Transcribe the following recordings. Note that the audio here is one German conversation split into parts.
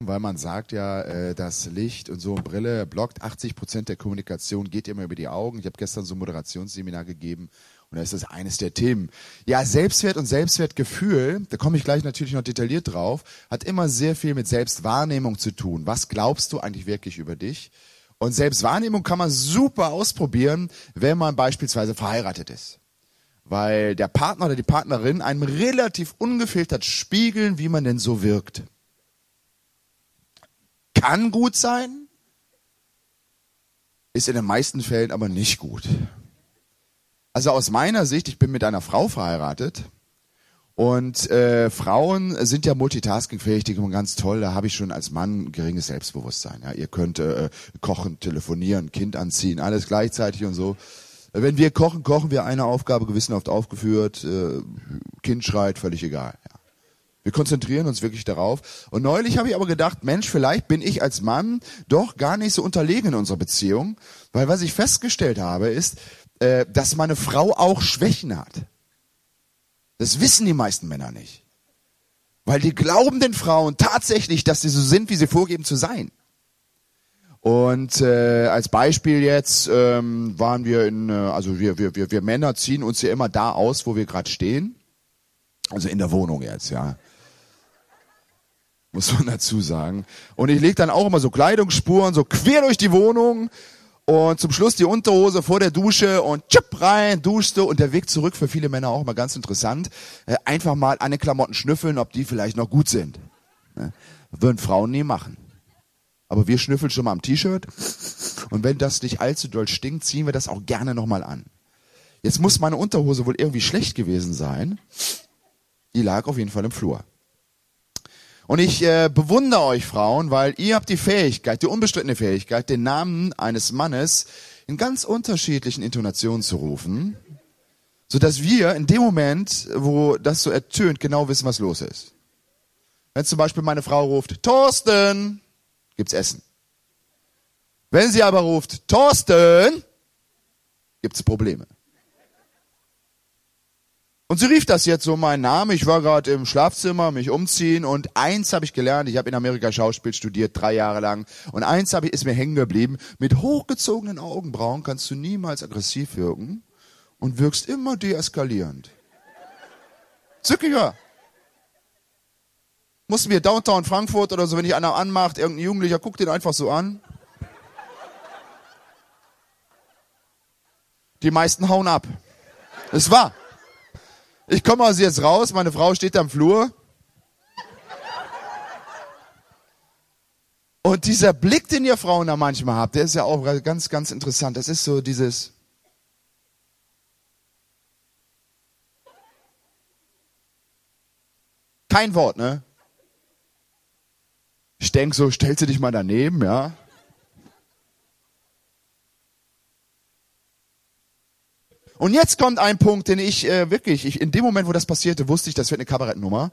Weil man sagt ja, das Licht und so eine Brille blockt 80% der Kommunikation, geht immer über die Augen. Ich habe gestern so ein Moderationsseminar gegeben und da ist das eines der Themen. Ja, Selbstwert und Selbstwertgefühl, da komme ich gleich natürlich noch detailliert drauf, hat immer sehr viel mit Selbstwahrnehmung zu tun. Was glaubst du eigentlich wirklich über dich? Und Selbstwahrnehmung kann man super ausprobieren, wenn man beispielsweise verheiratet ist. Weil der Partner oder die Partnerin einem relativ ungefiltert spiegeln, wie man denn so wirkt. Kann gut sein, ist in den meisten Fällen aber nicht gut. Also aus meiner Sicht, ich bin mit einer Frau verheiratet und Frauen sind ja multitaskingfähig, die sind ganz toll, da habe ich schon als Mann ein geringes Selbstbewusstsein. Ja, ihr könnt kochen, telefonieren, Kind anziehen, alles gleichzeitig und so. Wenn wir kochen, kochen wir eine Aufgabe gewissenhaft aufgeführt, Kind schreit, völlig egal. Ja. Wir konzentrieren uns wirklich darauf. Und neulich habe ich aber gedacht, Mensch, vielleicht bin ich als Mann doch gar nicht so unterlegen in unserer Beziehung. Weil was ich festgestellt habe, ist, dass meine Frau auch Schwächen hat. Das wissen die meisten Männer nicht. Weil die glauben den Frauen tatsächlich, dass sie so sind, wie sie vorgeben zu sein. Und als Beispiel jetzt waren wir also wir Männer ziehen uns ja immer da aus, wo wir gerade stehen. Also in der Wohnung jetzt, ja. Muss man dazu sagen. Und ich lege dann auch immer so Kleidungsspuren so quer durch die Wohnung und zum Schluss die Unterhose vor der Dusche und tschupp rein, duschst du. Und der Weg zurück für viele Männer auch immer ganz interessant. Einfach mal an den Klamotten schnüffeln, ob die vielleicht noch gut sind. Würden Frauen nie machen. Aber wir schnüffeln schon mal am T-Shirt. Und wenn das nicht allzu doll stinkt, ziehen wir das auch gerne nochmal an. Jetzt muss meine Unterhose wohl irgendwie schlecht gewesen sein. Die lag auf jeden Fall im Flur. Und ich bewundere euch Frauen, weil ihr habt die Fähigkeit, die unbestrittene Fähigkeit, den Namen eines Mannes in ganz unterschiedlichen Intonationen zu rufen, sodass wir in dem Moment, wo das so ertönt, genau wissen, was los ist. Wenn zum Beispiel meine Frau ruft, Thorsten, gibt's Essen. Wenn sie aber ruft, Thorsten, gibt's Probleme. Und sie rief das jetzt so meinen Namen. Ich war gerade im Schlafzimmer, mich umziehen und eins habe ich gelernt. Ich habe in Amerika Schauspiel studiert, 3 Jahre lang. Und eins ist mir hängen geblieben. Mit hochgezogenen Augenbrauen kannst du niemals aggressiv wirken und wirkst immer deeskalierend. Zückiger. Mussten wir Downtown Frankfurt oder so, wenn dich einer anmacht, irgendein Jugendlicher, guck den einfach so an. Die meisten hauen ab. Es war. Ich komme also jetzt raus, meine Frau steht am Flur. Und dieser Blick, den ihr Frauen da manchmal habt, der ist ja auch ganz, ganz interessant. Das ist so dieses... Kein Wort, ne? Ich denke so, stellst du dich mal daneben, ja? Und jetzt kommt ein Punkt, den ich in dem Moment, wo das passierte, wusste ich, das wird eine Kabarettnummer.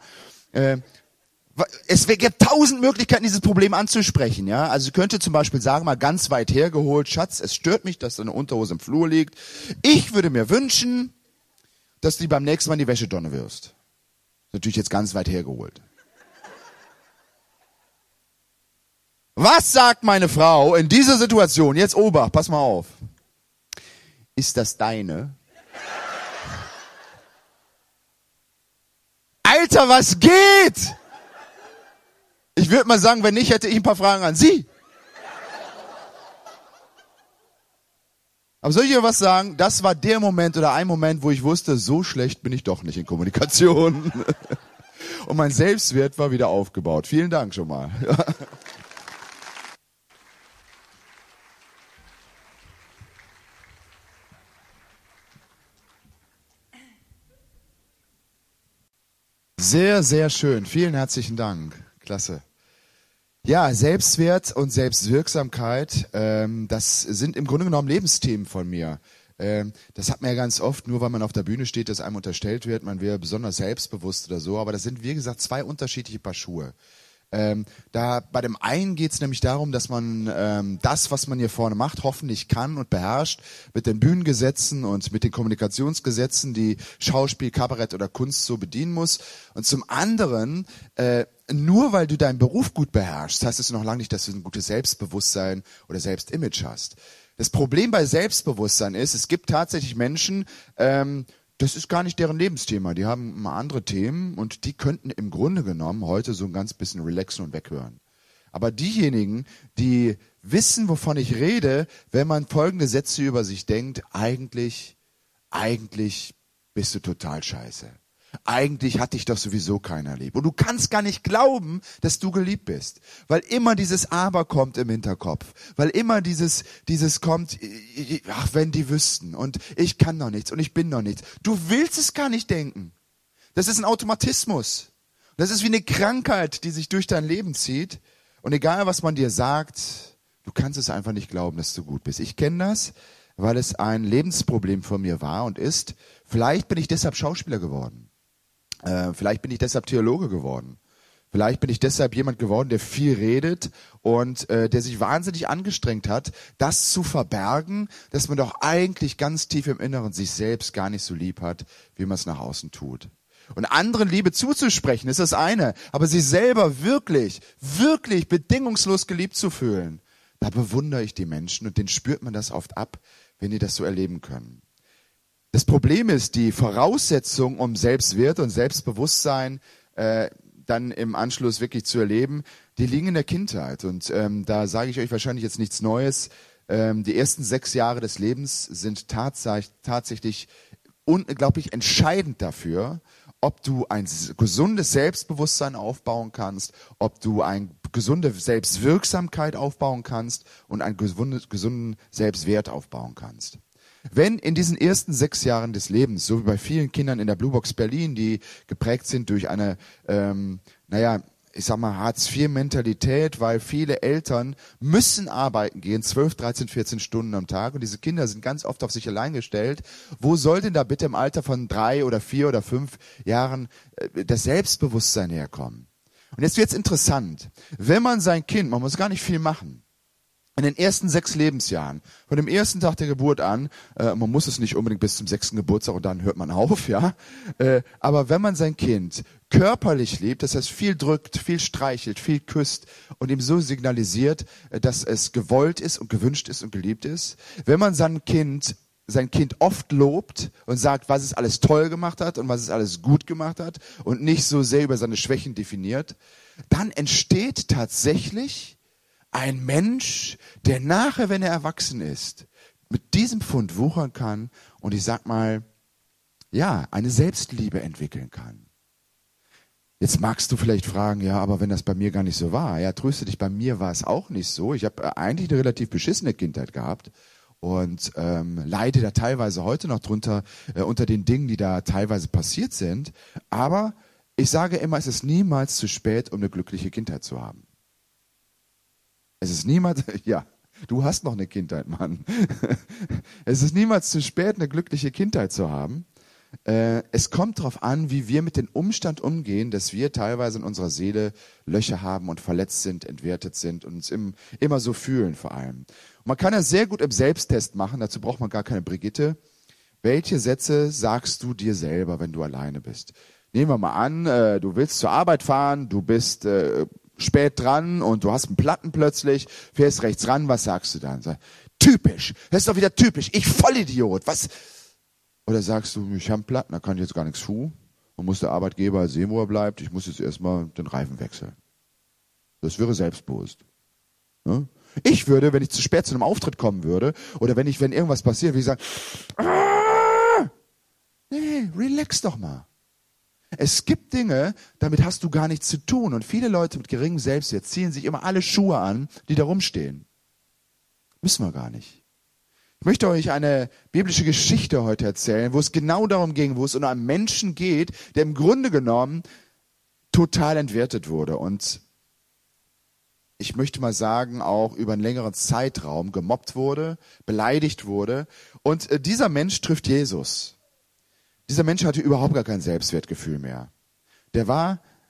Es gibt 1000 Möglichkeiten, dieses Problem anzusprechen. Ja, also ich könnte zum Beispiel sagen, mal ganz weit hergeholt, Schatz, es stört mich, dass deine Unterhose im Flur liegt. Ich würde mir wünschen, dass du beim nächsten Mal in die Wäschedonne wirst. Natürlich jetzt ganz weit hergeholt. Was sagt meine Frau in dieser Situation? Jetzt Obacht, pass mal auf. Ist das deine? Alter, was geht? Ich würde mal sagen, wenn nicht, hätte ich ein paar Fragen an Sie. Aber soll ich dir was sagen? Das war der Moment oder ein Moment, wo ich wusste, so schlecht bin ich doch nicht in Kommunikation. Und mein Selbstwert war wieder aufgebaut. Vielen Dank schon mal. Sehr, sehr schön. Vielen herzlichen Dank. Klasse. Ja, Selbstwert und Selbstwirksamkeit, das sind im Grunde genommen Lebensthemen von mir. Das hat man ja ganz oft, nur weil man auf der Bühne steht, dass einem unterstellt wird, man wäre besonders selbstbewusst oder so. Aber das sind, wie gesagt, 2 unterschiedliche Paar Schuhe. Da bei dem einen geht es nämlich darum, dass man das, was man hier vorne macht, hoffentlich kann und beherrscht, mit den Bühnengesetzen und mit den Kommunikationsgesetzen, die Schauspiel, Kabarett oder Kunst so bedienen muss. Und zum anderen, nur weil du deinen Beruf gut beherrschst, heißt es noch lange nicht, dass du ein gutes Selbstbewusstsein oder Selbstimage hast. Das Problem bei Selbstbewusstsein ist, es gibt tatsächlich Menschen, das ist gar nicht deren Lebensthema. Die haben mal andere Themen und die könnten im Grunde genommen heute so ein ganz bisschen relaxen und weghören. Aber diejenigen, die wissen, wovon ich rede, wenn man folgende Sätze über sich denkt, eigentlich bist du total scheiße. Eigentlich hat dich doch sowieso keiner lieb. Und du kannst gar nicht glauben, dass du geliebt bist. Weil immer dieses Aber kommt im Hinterkopf. Weil immer dieses kommt, ach, wenn die wüssten. Und ich kann doch nichts und ich bin doch nichts. Du willst es gar nicht denken. Das ist ein Automatismus. Das ist wie eine Krankheit, die sich durch dein Leben zieht. Und egal, was man dir sagt, du kannst es einfach nicht glauben, dass du gut bist. Ich kenne das, weil es ein Lebensproblem von mir war und ist. Vielleicht bin ich deshalb Schauspieler geworden. Vielleicht bin ich deshalb Theologe geworden. Vielleicht bin ich deshalb jemand geworden, der viel redet und der sich wahnsinnig angestrengt hat, das zu verbergen, dass man doch eigentlich ganz tief im Inneren sich selbst gar nicht so lieb hat, wie man es nach außen tut. Und anderen Liebe zuzusprechen, ist das eine. Aber sich selber wirklich, wirklich bedingungslos geliebt zu fühlen, da bewundere ich die Menschen und denen spürt man das oft ab, wenn die das so erleben können. Das Problem ist, die Voraussetzung, um Selbstwert und Selbstbewusstsein dann im Anschluss wirklich zu erleben, die liegen in der Kindheit. Und da sage ich euch wahrscheinlich jetzt nichts Neues. Die ersten 6 Jahre des Lebens sind tatsächlich unglaublich entscheidend dafür, ob du ein gesundes Selbstbewusstsein aufbauen kannst, ob du eine gesunde Selbstwirksamkeit aufbauen kannst und einen gesunden Selbstwert aufbauen kannst. Wenn in diesen ersten 6 Jahren des Lebens, so wie bei vielen Kindern in der Blue Box Berlin, die geprägt sind durch eine, ich sag mal Hartz-IV-Mentalität, weil viele Eltern müssen arbeiten gehen, 12, 13, 14 Stunden am Tag und diese Kinder sind ganz oft auf sich allein gestellt. Wo soll denn da bitte im Alter von 3 oder 4 oder 5 Jahren das Selbstbewusstsein herkommen? Und jetzt wird's interessant. Wenn man sein Kind, man muss gar nicht viel machen, in den ersten 6 Lebensjahren, von dem ersten Tag der Geburt an, man muss es nicht unbedingt bis zum 6. Geburtstag und dann hört man auf, ja. Aber wenn man sein Kind körperlich liebt, das heißt viel drückt, viel streichelt, viel küsst und ihm so signalisiert, dass es gewollt ist und gewünscht ist und geliebt ist, wenn man sein Kind oft lobt und sagt, was es alles toll gemacht hat und was es alles gut gemacht hat und nicht so sehr über seine Schwächen definiert, dann entsteht tatsächlich ein Mensch, der nachher, wenn er erwachsen ist, mit diesem Pfund wuchern kann und ich sag mal, ja, eine Selbstliebe entwickeln kann. Jetzt magst du vielleicht fragen, ja, aber wenn das bei mir gar nicht so war, ja, tröste dich, bei mir war es auch nicht so. Ich habe eigentlich eine relativ beschissene Kindheit gehabt und leide da teilweise heute noch drunter, unter den Dingen, die da teilweise passiert sind. Aber ich sage immer, es ist niemals zu spät, um eine glückliche Kindheit zu haben. Es ist niemals, ja, du hast noch eine Kindheit, Mann. Es ist niemals zu spät, eine glückliche Kindheit zu haben. Es kommt darauf an, wie wir mit dem Umstand umgehen, dass wir teilweise in unserer Seele Löcher haben und verletzt sind, entwertet sind und uns immer so fühlen vor allem. Und man kann das sehr gut im Selbsttest machen, dazu braucht man gar keine Brigitte. Welche Sätze sagst du dir selber, wenn du alleine bist? Nehmen wir mal an, du willst zur Arbeit fahren, du bist spät dran und du hast einen Platten plötzlich, fährst rechts ran, was sagst du dann? Typisch, das ist doch wieder typisch, ich Vollidiot, was? Oder sagst du, ich habe einen Platten, da kann ich jetzt gar nichts tun und muss der Arbeitgeber sehen, wo er bleibt, ich muss jetzt erstmal den Reifen wechseln. Das wäre selbstbewusst. Ne? Ich würde, wenn ich zu spät zu einem Auftritt kommen würde oder wenn irgendwas passiert, würde ich sagen, nee, relax doch mal. Es gibt Dinge, damit hast du gar nichts zu tun. Und viele Leute mit geringem Selbstwert ziehen sich immer alle Schuhe an, die da rumstehen. Müssen wir gar nicht. Ich möchte euch eine biblische Geschichte heute erzählen, wo es genau darum ging, wo es um einen Menschen geht, der im Grunde genommen total entwertet wurde. Und ich möchte mal sagen, auch über einen längeren Zeitraum gemobbt wurde, beleidigt wurde. Und dieser Mensch trifft Jesus. Dieser Mensch hatte überhaupt gar kein Selbstwertgefühl mehr. Der war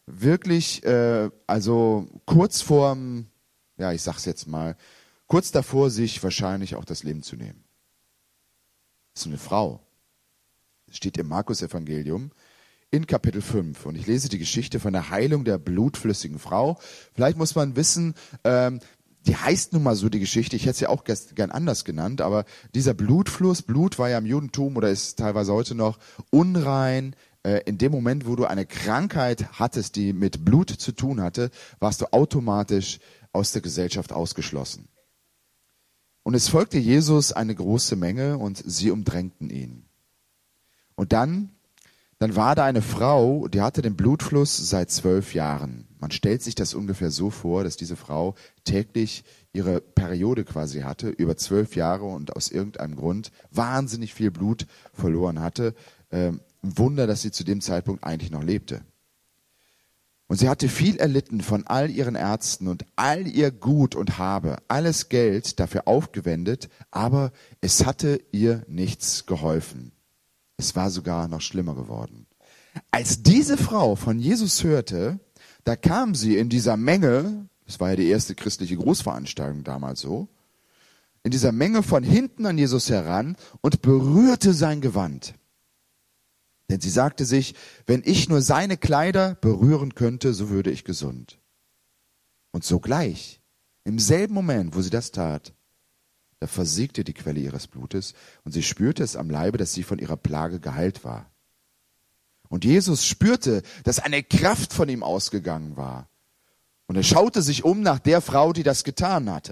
wirklich, also kurz vorm, ja, ich sag's jetzt mal, kurz davor, sich wahrscheinlich auch das Leben zu nehmen. Das ist eine Frau. Das steht im Markus-Evangelium in Kapitel 5. Und ich lese die Geschichte von der Heilung der blutflüssigen Frau. Vielleicht muss man wissen, die heißt nun mal so die Geschichte, ich hätte sie auch gern anders genannt, aber dieser Blutfluss, Blut war ja im Judentum oder ist teilweise heute noch unrein. In dem Moment, wo du eine Krankheit hattest, die mit Blut zu tun hatte, warst du automatisch aus der Gesellschaft ausgeschlossen. Und es folgte Jesus eine große Menge und sie umdrängten ihn. Und dann war da eine Frau, die hatte den Blutfluss seit 12 Jahren. Man stellt sich das ungefähr so vor, dass diese Frau täglich ihre Periode quasi hatte, über 12 Jahre und aus irgendeinem Grund wahnsinnig viel Blut verloren hatte. Ein Wunder, dass sie zu dem Zeitpunkt eigentlich noch lebte. Und sie hatte viel erlitten von all ihren Ärzten und all ihr Gut und Habe, alles Geld dafür aufgewendet, aber es hatte ihr nichts geholfen. Es war sogar noch schlimmer geworden. Als diese Frau von Jesus hörte, da kam sie in dieser Menge, das war ja die erste christliche Großveranstaltung damals so, in dieser Menge von hinten an Jesus heran und berührte sein Gewand. Denn sie sagte sich, wenn ich nur seine Kleider berühren könnte, so würde ich gesund. Und sogleich, im selben Moment, wo sie das tat, da versiegte die Quelle ihres Blutes und sie spürte es am Leibe, dass sie von ihrer Plage geheilt war. Und Jesus spürte, dass eine Kraft von ihm ausgegangen war. Und er schaute sich um nach der Frau, die das getan hatte.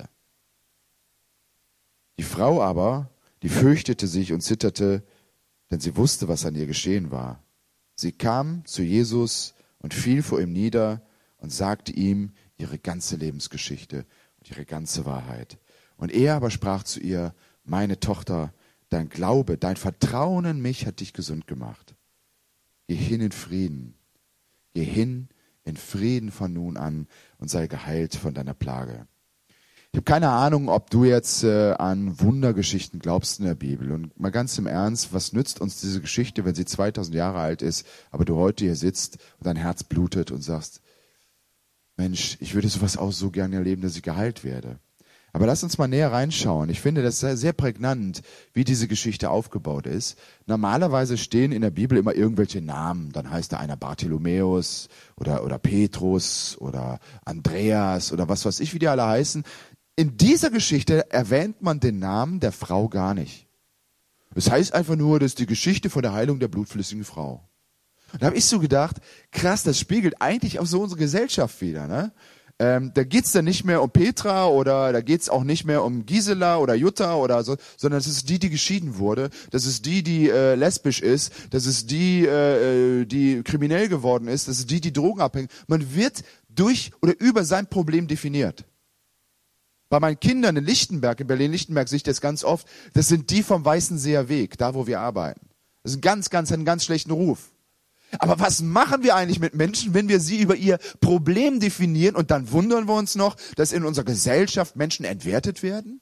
Die Frau aber, die fürchtete sich und zitterte, denn sie wusste, was an ihr geschehen war. Sie kam zu Jesus und fiel vor ihm nieder und sagte ihm ihre ganze Lebensgeschichte und ihre ganze Wahrheit. Und er aber sprach zu ihr, meine Tochter, dein Glaube, dein Vertrauen in mich hat dich gesund gemacht. Geh hin in Frieden. Geh hin in Frieden von nun an und sei geheilt von deiner Plage. Ich habe keine Ahnung, ob du jetzt an Wundergeschichten glaubst in der Bibel. Und mal ganz im Ernst, was nützt uns diese Geschichte, wenn sie 2000 Jahre alt ist, aber du heute hier sitzt und dein Herz blutet und sagst, Mensch, ich würde sowas auch so gerne erleben, dass ich geheilt werde. Aber lass uns mal näher reinschauen. Ich finde das sehr prägnant, wie diese Geschichte aufgebaut ist. Normalerweise stehen in der Bibel immer irgendwelche Namen. Dann heißt da einer Bartholomäus oder Petrus oder Andreas oder was weiß ich, wie die alle heißen. In dieser Geschichte erwähnt man den Namen der Frau gar nicht. Es heißt einfach nur, das ist die Geschichte von der Heilung der blutflüssigen Frau. Und da habe ich so gedacht, krass, das spiegelt eigentlich auch so unsere Gesellschaft wider, ne? Da geht's dann nicht mehr um Petra oder da geht's auch nicht mehr um Gisela oder Jutta oder so, sondern es ist die, die geschieden wurde. Das ist die, die lesbisch ist. Das ist die, die kriminell geworden ist. Das ist die, die drogenabhängig. Man wird durch oder über sein Problem definiert. Bei meinen Kindern in Lichtenberg, in Berlin-Lichtenberg, sehe ich das ganz oft. Das sind die vom Weißenseer Weg, da wo wir arbeiten. Das ist hat einen ganz schlechten Ruf. Aber was machen wir eigentlich mit Menschen, wenn wir sie über ihr Problem definieren und dann wundern wir uns noch, dass in unserer Gesellschaft Menschen entwertet werden?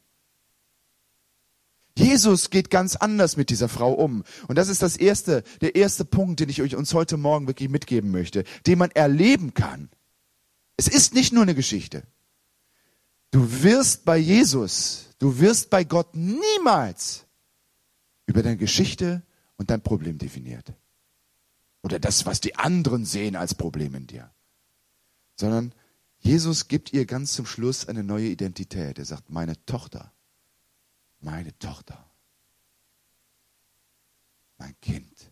Jesus geht ganz anders mit dieser Frau um. Und das ist der erste Punkt, den ich uns heute Morgen wirklich mitgeben möchte, den man erleben kann. Es ist nicht nur eine Geschichte. Du wirst bei Jesus, du wirst bei Gott niemals über deine Geschichte und dein Problem definiert. Oder das, was die anderen sehen als Problem in dir. Sondern Jesus gibt ihr ganz zum Schluss eine neue Identität. Er sagt, meine Tochter, mein Kind.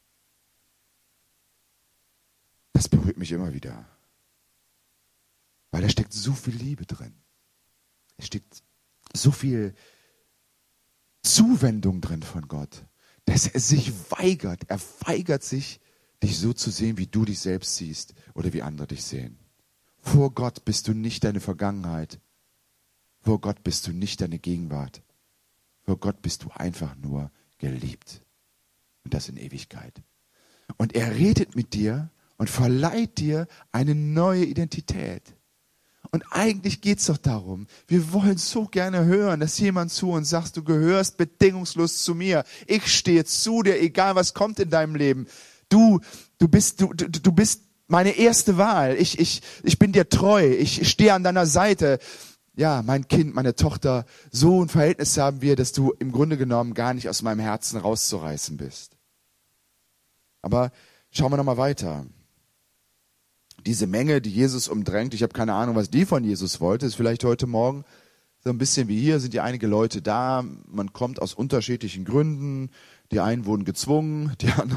Das berührt mich immer wieder. Weil da steckt so viel Liebe drin. Es steckt so viel Zuwendung drin von Gott, dass er sich weigert. Er weigert sich, dich so zu sehen, wie du dich selbst siehst oder wie andere dich sehen. Vor Gott bist du nicht deine Vergangenheit. Vor Gott bist du nicht deine Gegenwart. Vor Gott bist du einfach nur geliebt. Und das in Ewigkeit. Und er redet mit dir und verleiht dir eine neue Identität. Und eigentlich geht's doch darum, wir wollen so gerne hören, dass jemand zu uns sagt, du gehörst bedingungslos zu mir. Ich stehe zu dir, egal was kommt in deinem Leben. Du bist meine erste Wahl. Ich bin dir treu. Ich stehe an deiner Seite. Ja, mein Kind, meine Tochter, so ein Verhältnis haben wir, dass du im Grunde genommen gar nicht aus meinem Herzen rauszureißen bist. Aber schauen wir nochmal weiter. Diese Menge, die Jesus umdrängt, ich habe keine Ahnung, was die von Jesus wollte, ist vielleicht heute Morgen so ein bisschen wie hier, sind ja einige Leute da, man kommt aus unterschiedlichen Gründen, die einen wurden gezwungen,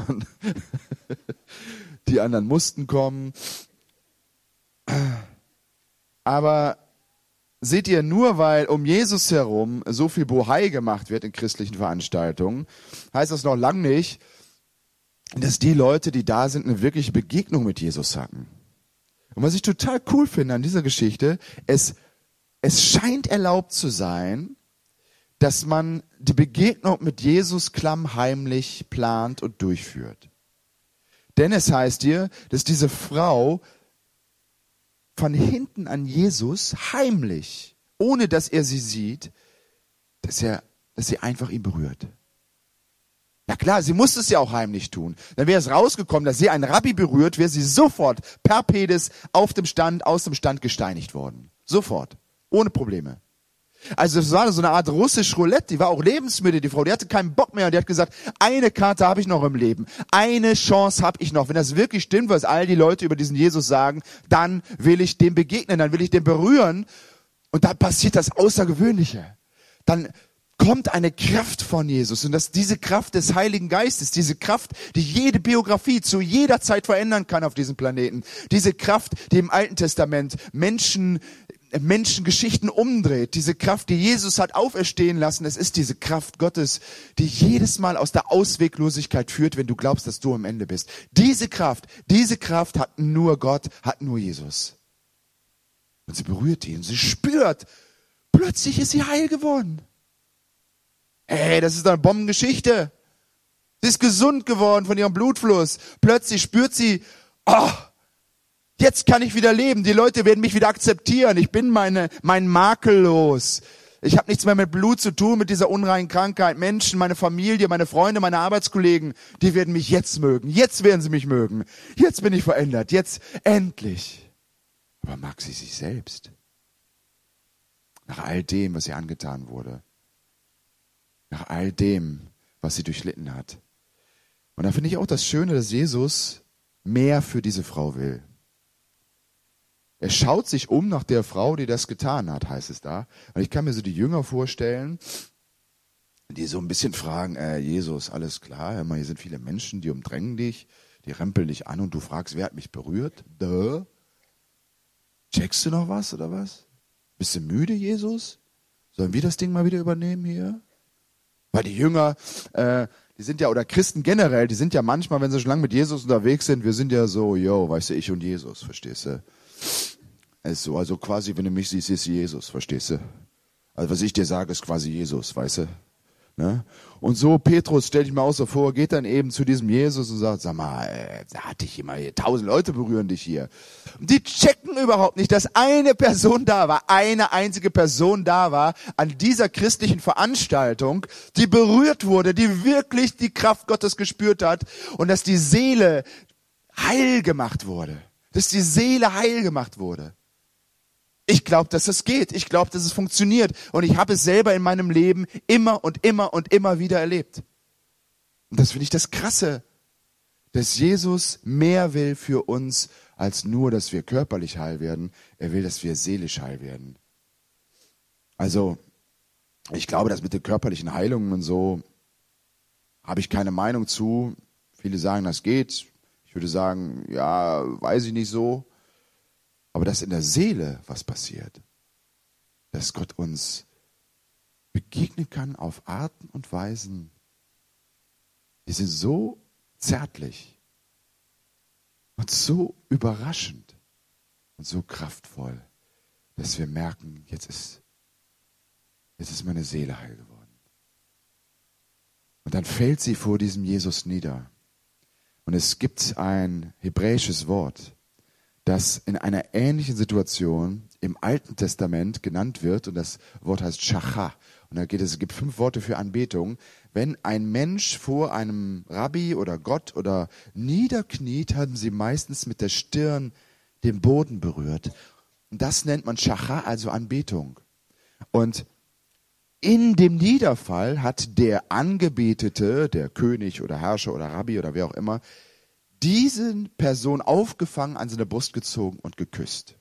die anderen mussten kommen. Aber seht ihr, nur weil um Jesus herum so viel Bohai gemacht wird in christlichen Veranstaltungen, heißt das noch lange nicht, dass die Leute, die da sind, eine wirkliche Begegnung mit Jesus hatten. Und was ich total cool finde an dieser Geschichte, es scheint erlaubt zu sein, dass man die Begegnung mit Jesus klammheimlich plant und durchführt. Denn es heißt hier, dass diese Frau von hinten an Jesus heimlich, ohne dass er sie sieht, dass sie einfach ihn berührt. Na klar, sie musste es ja auch heimlich tun. Dann wäre es rausgekommen, dass sie einen Rabbi berührt, wäre sie sofort per Pedis aus dem Stand gesteinigt worden. Sofort. Ohne Probleme. Also es war so eine Art russisch Roulette, die war auch lebensmüde, die Frau, die hatte keinen Bock mehr und die hat gesagt, eine Karte habe ich noch im Leben, eine Chance habe ich noch. Wenn das wirklich stimmt, was all die Leute über diesen Jesus sagen, dann will ich dem begegnen, dann will ich den berühren und dann passiert das Außergewöhnliche. Dann kommt eine Kraft von Jesus und das ist diese Kraft des Heiligen Geistes, diese Kraft, die jede Biografie zu jeder Zeit verändern kann auf diesem Planeten. Diese Kraft, die im Alten Testament Menschengeschichten umdreht, diese Kraft, die Jesus hat auferstehen lassen, es ist diese Kraft Gottes, die jedes Mal aus der Ausweglosigkeit führt, wenn du glaubst, dass du am Ende bist. Diese Kraft hat nur Gott, hat nur Jesus. Und sie berührt ihn, sie spürt, plötzlich ist sie heil geworden. Ey, das ist eine Bombengeschichte. Sie ist gesund geworden von ihrem Blutfluss. Plötzlich spürt sie, jetzt kann ich wieder leben. Die Leute werden mich wieder akzeptieren. Ich bin mein Makel los. Ich habe nichts mehr mit Blut zu tun, mit dieser unreinen Krankheit. Menschen, meine Familie, meine Freunde, meine Arbeitskollegen, die werden mich jetzt mögen. Jetzt werden sie mich mögen. Jetzt bin ich verändert. Jetzt endlich. Aber mag sie sich selbst? Nach all dem, was ihr angetan wurde. Nach all dem, was sie durchlitten hat. Und da finde ich auch das Schöne, dass Jesus mehr für diese Frau will. Er schaut sich um nach der Frau, die das getan hat, heißt es da. Und ich kann mir so die Jünger vorstellen, die so ein bisschen fragen, Jesus, alles klar, hör mal, hier sind viele Menschen, die umdrängen dich, die rempeln dich an und du fragst, wer hat mich berührt? Checkst du noch was oder was? Bist du müde, Jesus? Sollen wir das Ding mal wieder übernehmen hier? Weil die Jünger, die sind ja, oder Christen generell, die sind ja manchmal, wenn sie schon lange mit Jesus unterwegs sind, wir sind ja so, weißt du, ich und Jesus, verstehst du? Ist so, also quasi, wenn du mich siehst, ist Jesus, verstehst du? Also was ich dir sage, ist quasi Jesus, weißt du? Ne? Und so, Petrus, stell dich mal auch so vor, geht dann eben zu diesem Jesus und sagt, sag mal, da hat dich immer hier, 1000 Leute berühren dich hier. Und die checken überhaupt nicht, dass eine Person da war, eine einzige Person da war an dieser christlichen Veranstaltung, die berührt wurde, die wirklich die Kraft Gottes gespürt hat und dass die Seele heil gemacht wurde. Dass die Seele heil gemacht wurde. Ich glaube, dass es geht. Ich glaube, dass es funktioniert. Und ich habe es selber in meinem Leben immer und immer und immer wieder erlebt. Und das finde ich das Krasse, dass Jesus mehr will für uns, als nur, dass wir körperlich heil werden. Er will, dass wir seelisch heil werden. Also, ich glaube, dass mit den körperlichen Heilungen und so habe ich keine Meinung zu. Viele sagen, das geht. Ich würde sagen, ja, weiß ich nicht so. Aber dass in der Seele was passiert, dass Gott uns begegnen kann auf Arten und Weisen, die sind so zärtlich und so überraschend und so kraftvoll, dass wir merken, jetzt ist meine Seele heil geworden. Und dann fällt sie vor diesem Jesus nieder. Und es gibt ein hebräisches Wort, das in einer ähnlichen Situation im Alten Testament genannt wird, und das Wort heißt Shacha. Und es gibt 5 Worte für Anbetung. Wenn ein Mensch vor einem Rabbi oder Gott oder niederkniet, haben sie meistens mit der Stirn den Boden berührt. Und das nennt man Schacha, also Anbetung. Und in dem Niederfall hat der Angebetete, der König oder Herrscher oder Rabbi oder wer auch immer, diese Person aufgefangen, an seine Brust gezogen und geküsst.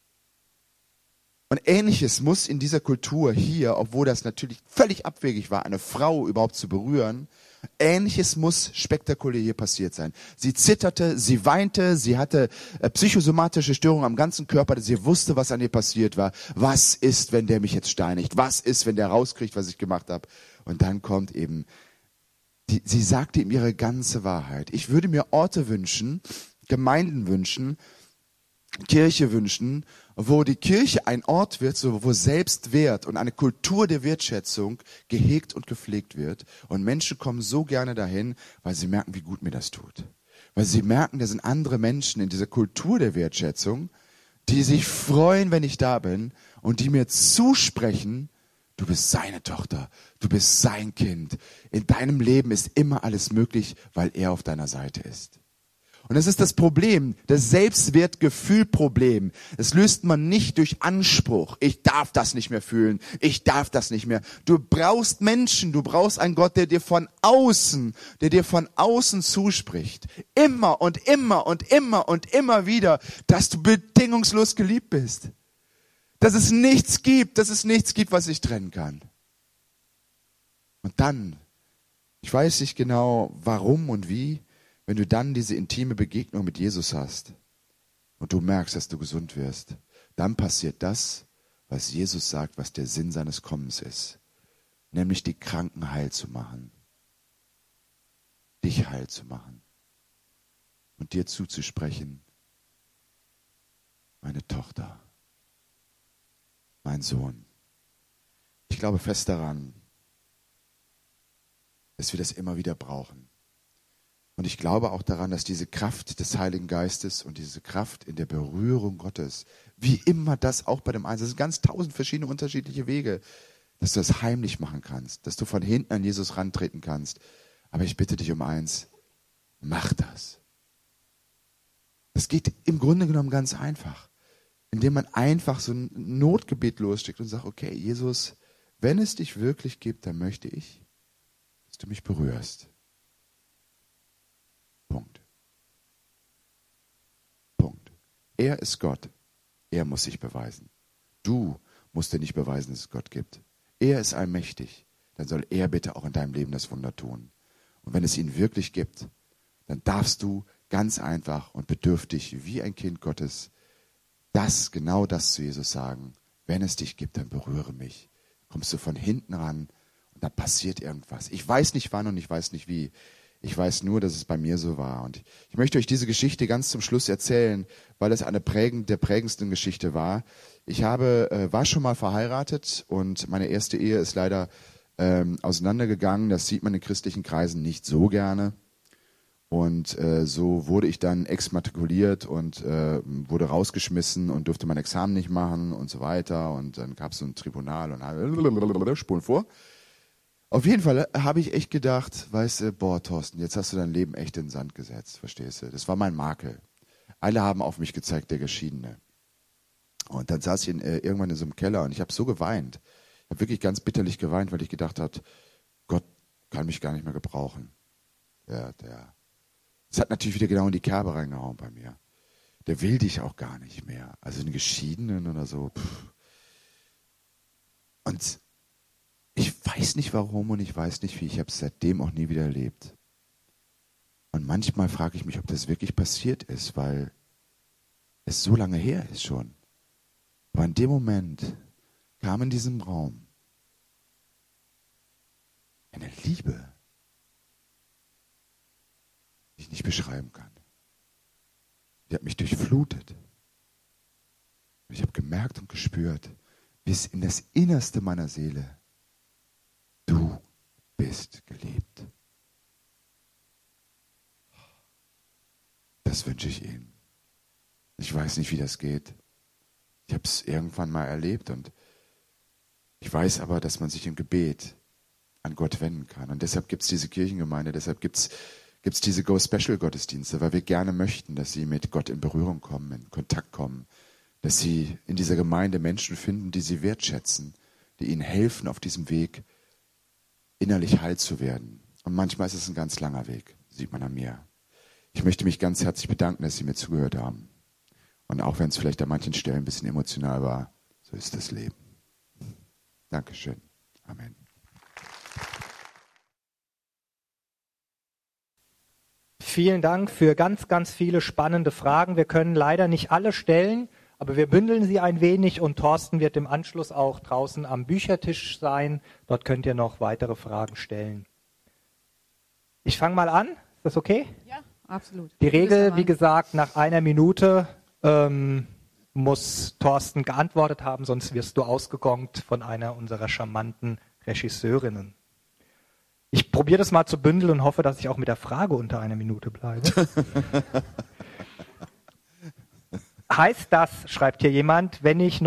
Und Ähnliches muss in dieser Kultur hier, obwohl das natürlich völlig abwegig war, eine Frau überhaupt zu berühren, Ähnliches muss spektakulär hier passiert sein. Sie zitterte, sie weinte, sie hatte psychosomatische Störungen am ganzen Körper, sie wusste, was an ihr passiert war. Was ist, wenn der mich jetzt steinigt? Was ist, wenn der rauskriegt, was ich gemacht habe? Und dann kommt eben, sie sagte ihm ihre ganze Wahrheit. Ich würde mir Orte wünschen, Gemeinden wünschen, Kirche wünschen, wo die Kirche ein Ort wird, so wo Selbstwert und eine Kultur der Wertschätzung gehegt und gepflegt wird. Und Menschen kommen so gerne dahin, weil sie merken, wie gut mir das tut. Weil sie merken, da sind andere Menschen in dieser Kultur der Wertschätzung, die sich freuen, wenn ich da bin und die mir zusprechen, du bist seine Tochter, du bist sein Kind. In deinem Leben ist immer alles möglich, weil er auf deiner Seite ist. Und das ist das Problem, das Selbstwertgefühlproblem. Das löst man nicht durch Anspruch. Ich darf das nicht mehr fühlen. Ich darf das nicht mehr. Du brauchst Menschen. Du brauchst einen Gott, der dir von außen zuspricht. Immer und immer und immer und immer wieder, dass du bedingungslos geliebt bist. Dass es nichts gibt, was dich trennen kann. Und dann, ich weiß nicht genau, warum und wie, wenn du dann diese intime Begegnung mit Jesus hast und du merkst, dass du gesund wirst, dann passiert das, was Jesus sagt, was der Sinn seines Kommens ist. Nämlich die Kranken heil zu machen. Dich heil zu machen. Und dir zuzusprechen, meine Tochter, mein Sohn. Ich glaube fest daran, dass wir das immer wieder brauchen. Und ich glaube auch daran, dass diese Kraft des Heiligen Geistes und diese Kraft in der Berührung Gottes, wie immer das auch bei dem Einzelnen, das sind ganz 1000 verschiedene unterschiedliche Wege, dass du das heimlich machen kannst, dass du von hinten an Jesus rantreten kannst. Aber ich bitte dich um eins, mach das. Das geht im Grunde genommen ganz einfach, indem man einfach so ein Notgebet lossteckt und sagt, okay, Jesus, wenn es dich wirklich gibt, dann möchte ich, dass du mich berührst. Punkt. Punkt. Er ist Gott. Er muss sich beweisen. Du musst dir nicht beweisen, dass es Gott gibt. Er ist allmächtig. Dann soll er bitte auch in deinem Leben das Wunder tun. Und wenn es ihn wirklich gibt, dann darfst du ganz einfach und bedürftig wie ein Kind Gottes genau das zu Jesus sagen. Wenn es dich gibt, dann berühre mich. Kommst du von hinten ran und dann passiert irgendwas. Ich weiß nicht wann und ich weiß nicht wie. Ich weiß nur, dass es bei mir so war. Und ich möchte euch diese Geschichte ganz zum Schluss erzählen, weil es eine der prägendsten Geschichte war. Ich war schon mal verheiratet und meine erste Ehe ist leider auseinandergegangen. Das sieht man in christlichen Kreisen nicht so gerne. Und so wurde ich dann exmatrikuliert und wurde rausgeschmissen und durfte mein Examen nicht machen und so weiter. Und dann gab es so ein Tribunal und spulen vor. Auf jeden Fall habe ich echt gedacht, weißt du, boah, Thorsten, jetzt hast du dein Leben echt in den Sand gesetzt, verstehst du? Das war mein Makel. Alle haben auf mich gezeigt, der Geschiedene. Und dann saß ich irgendwann in so einem Keller und ich habe so geweint. Ich habe wirklich ganz bitterlich geweint, weil ich gedacht habe, Gott kann mich gar nicht mehr gebrauchen. Das hat natürlich wieder genau in die Kerbe reingehauen bei mir. Der will dich auch gar nicht mehr. Also einen Geschiedenen oder so. Und ich weiß nicht warum und ich weiß nicht wie. Ich habe es seitdem auch nie wieder erlebt. Und manchmal frage ich mich, ob das wirklich passiert ist, weil es so lange her ist schon. Aber in dem Moment kam in diesem Raum eine Liebe, die ich nicht beschreiben kann. Die hat mich durchflutet. Und ich habe gemerkt und gespürt, bis in das Innerste meiner Seele, du bist geliebt. Das wünsche ich Ihnen. Ich weiß nicht, wie das geht. Ich habe es irgendwann mal erlebt und Ich weiß aber, dass man sich im Gebet an Gott wenden kann. Und deshalb gibt es diese Kirchengemeinde, deshalb gibt's diese Go-Special-Gottesdienste, weil wir gerne möchten, dass sie mit Gott in Berührung kommen, in Kontakt kommen, dass sie in dieser Gemeinde Menschen finden, die sie wertschätzen, die ihnen helfen, auf diesem Weg innerlich heil zu werden. Und manchmal ist es ein ganz langer Weg, sieht man an mir. Ich möchte mich ganz herzlich bedanken, dass Sie mir zugehört haben. Und auch wenn es vielleicht an manchen Stellen ein bisschen emotional war, so ist das Leben. Dankeschön. Amen. Vielen Dank für ganz, ganz viele spannende Fragen. Wir können leider nicht alle stellen, aber wir bündeln sie ein wenig und Thorsten wird im Anschluss auch draußen am Büchertisch sein. Dort könnt ihr noch weitere Fragen stellen. Ich fange mal an. Ist das okay? Ja, absolut. Die Regel, wie gesagt, nach 1 Minute muss Thorsten geantwortet haben, sonst wirst du ausgegongt von einer unserer charmanten Regisseurinnen. Ich probiere das mal zu bündeln und hoffe, dass ich auch mit der Frage unter 1 Minute bleibe. Heißt das, schreibt hier jemand, wenn ich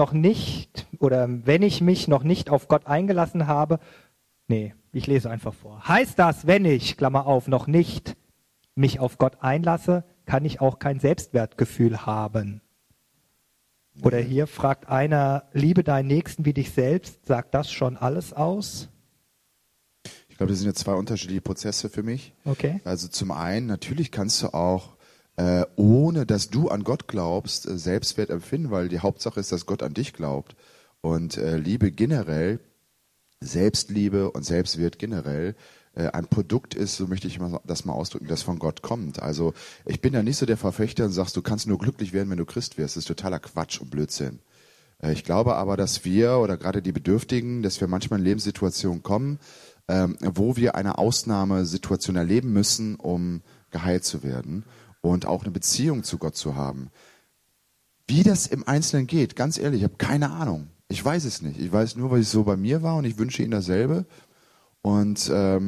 mich noch nicht auf Gott eingelassen habe, nee, ich lese einfach vor. Heißt das, wenn ich, Klammer auf, noch nicht mich auf Gott einlasse, kann ich auch kein Selbstwertgefühl haben? Oder hier fragt einer, liebe deinen Nächsten wie dich selbst, sagt das schon alles aus? Ich glaube, das sind ja 2 unterschiedliche Prozesse für mich. Okay. Also zum einen, natürlich kannst du auch, ohne dass du an Gott glaubst, Selbstwert empfinden, weil die Hauptsache ist, dass Gott an dich glaubt. Und Liebe generell, Selbstliebe und Selbstwert generell, ein Produkt ist, so möchte ich das mal ausdrücken, das von Gott kommt. Also ich bin ja nicht so der Verfechter und sagst, du kannst nur glücklich werden, wenn du Christ wirst. Das ist totaler Quatsch und Blödsinn. Ich glaube aber, dass wir, oder gerade die Bedürftigen, dass wir manchmal in Lebenssituationen kommen, wo wir eine Ausnahmesituation erleben müssen, um geheilt zu werden und auch eine Beziehung zu Gott zu haben. Wie das im Einzelnen geht, ganz ehrlich, ich habe keine Ahnung. Ich weiß es nicht. Ich weiß nur, was es so bei mir war und ich wünsche Ihnen dasselbe. Und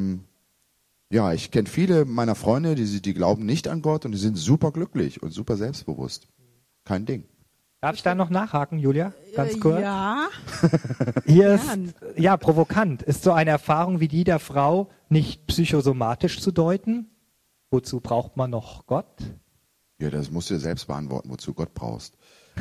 ja, ich kenne viele meiner Freunde, die glauben nicht an Gott und die sind super glücklich und super selbstbewusst. Kein Ding. Darf ich da noch nachhaken, Julia? Ganz kurz. Ja. Hier ist, ja, provokant. Ist so eine Erfahrung wie die der Frau nicht psychosomatisch zu deuten? Wozu braucht man noch Gott? Ja, das musst du dir selbst beantworten, wozu Gott brauchst.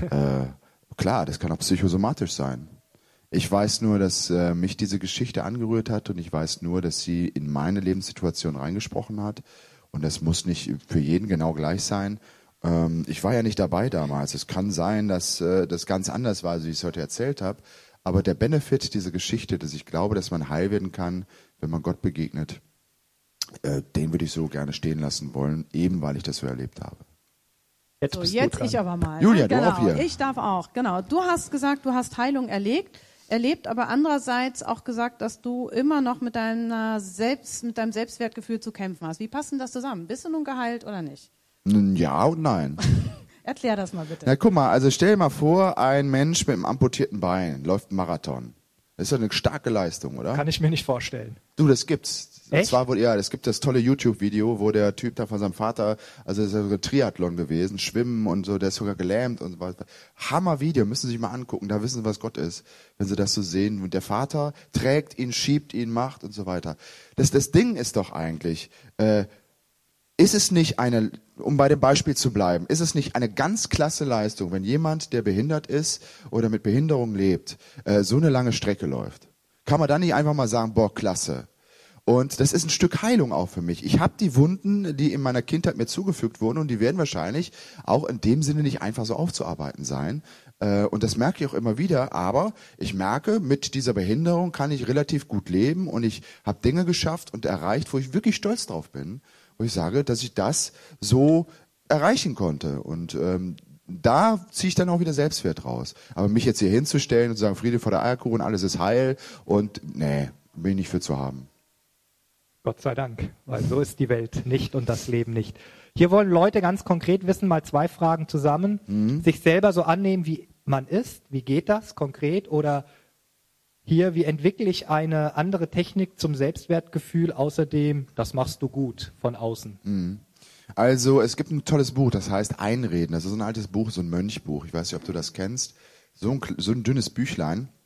Klar, das kann auch psychosomatisch sein. Ich weiß nur, dass mich diese Geschichte angerührt hat und ich weiß nur, dass sie in meine Lebenssituation reingesprochen hat. Und das muss nicht für jeden genau gleich sein. Ich war ja nicht dabei damals. Es kann sein, dass das ganz anders war, wie ich es heute erzählt habe. Aber der Benefit dieser Geschichte, dass ich glaube, dass man heil werden kann, wenn man Gott begegnet, den würde ich so gerne stehen lassen wollen, eben weil ich das so erlebt habe. Jetzt So, bist jetzt du dran. ich aber mal. Julia, du genau, auch hier. Ich darf auch, genau. Du hast gesagt, du hast Heilung erlebt, aber andererseits auch gesagt, dass du immer noch mit deinem Selbstwertgefühl zu kämpfen hast. Wie passt denn das zusammen? Bist du nun geheilt oder nicht? Ja und nein. Erklär das mal bitte. Na guck mal, also stell dir mal vor, ein Mensch mit einem amputierten Bein läuft einen Marathon. Das ist doch eine starke Leistung, oder? Kann ich mir nicht vorstellen. Du, das gibt's. Echt? Und zwar, es gibt das tolle YouTube-Video, wo der Typ da von seinem Vater, also das ist ja sogar Triathlon gewesen, Schwimmen und so, der ist sogar gelähmt und so weiter. Hammer-Video, müssen Sie sich mal angucken, da wissen Sie, was Gott ist, wenn Sie das so sehen. Und der Vater trägt ihn, schiebt ihn, macht und so weiter. Das Ding ist doch eigentlich, ist es nicht um bei dem Beispiel zu bleiben, ist es nicht eine ganz klasse Leistung, wenn jemand, der behindert ist oder mit Behinderung lebt, so eine lange Strecke läuft? Kann man dann nicht einfach mal sagen, boah, klasse. Und das ist ein Stück Heilung auch für mich. Ich habe die Wunden, die in meiner Kindheit mir zugefügt wurden und die werden wahrscheinlich auch in dem Sinne nicht einfach so aufzuarbeiten sein. Und das merke ich auch immer wieder. Aber ich merke, mit dieser Behinderung kann ich relativ gut leben und ich habe Dinge geschafft und erreicht, wo ich wirklich stolz drauf bin. Wo ich sage, dass ich das so erreichen konnte. Und da ziehe ich dann auch wieder Selbstwert raus. Aber mich jetzt hier hinzustellen und zu sagen, Friede vor der Eierkuchen, alles ist heil und nee, bin ich nicht für zu haben. Gott sei Dank, weil so ist die Welt nicht und das Leben nicht. Hier wollen Leute ganz konkret wissen, mal 2 Fragen zusammen. Sich selber so annehmen, wie man ist. Wie geht das konkret? Oder hier, wie entwickle ich eine andere Technik zum Selbstwertgefühl, außerdem, das machst du gut von außen? Also es gibt ein tolles Buch, das heißt Einreden. Das ist so ein altes Buch, so ein Mönchbuch. Ich weiß nicht, ob du das kennst. So ein dünnes Büchlein.